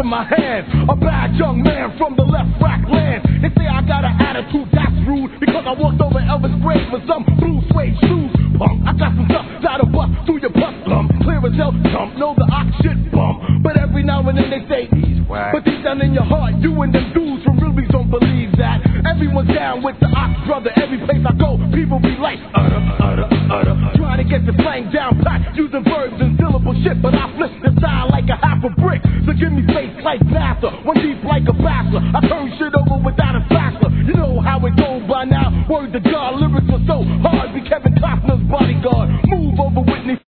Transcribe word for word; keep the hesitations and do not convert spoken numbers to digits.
my hand. A bad young man from the left rack land. They say I got an attitude that's rude because I walked over Elvis' grave with some blue suede shoes. Punk, I got some stuff that'll bust through your bus slum. Clear as hell, jump, know the ox shit bum. But every now and then they say he's whack. But deep down in your heart, you and them dudes from really don't believe that. Everyone's down with the ox brother. Every place I go, people be like, utter, utter, utter. Trying to get the slang down pat, using verbs and syllable shit. But I flip the style like a half a brick. So give me face like NASA, one deep like a bachelor. I turn shit over without a spatula. You know how it goes by now. Word to God, lyrics are so hard. Be Kevin Costner's bodyguard. Move over Whitney.